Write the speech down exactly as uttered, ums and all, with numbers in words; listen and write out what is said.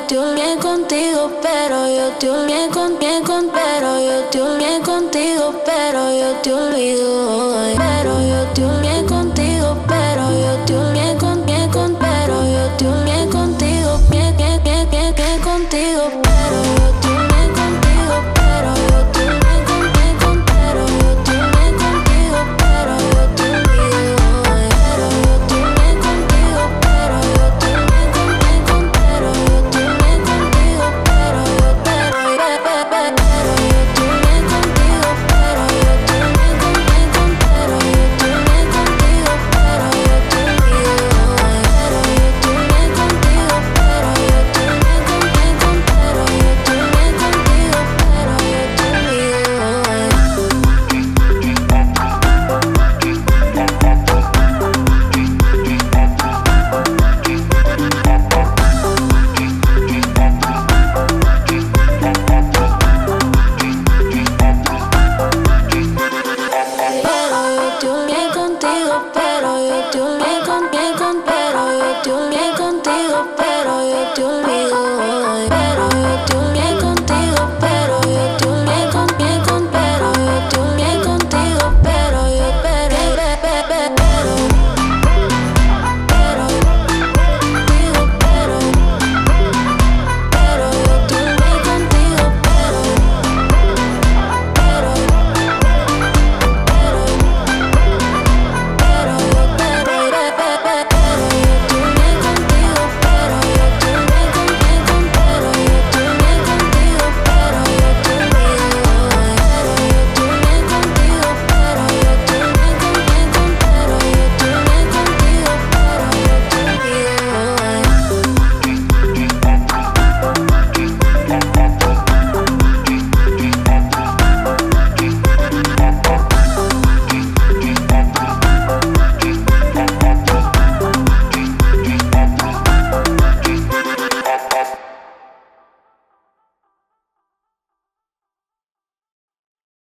te olvidé contigo, pero yo te olvidé con, bien con, pero yo te olvidé contigo, pero yo te olvido hoy. Pero yo te olvidé contigo, pero yo te olvidé con, bien con, pero yo te olvidé contigo, bien, bien, bien, bien, bien contigo, pero yo te olvidé contigo, pero yo te olvidé con, bien con, pero yo te olvidé contigo, pero yo te olvido hoy. Pero yo te olvidé contigo, pero yo te olvidé con, bien con, pero yo te olvidé contigo, pero yo, pero, pe, pe, pe, pero yo te olvidé contigo, pero yo te olvidé con, bien con, pero yo te olvidé contigo, pero yo te olvido hoy. Pero yo te olvidé contigo, pero yo te olvidé con, bien con, pero yo te olvidé contigo, pero yo te olvido hoy. Pero yo te olvidé contigo, pero yo te olvidé con, bien con, pero yo te olvidé contigo, pero yo te olvidé.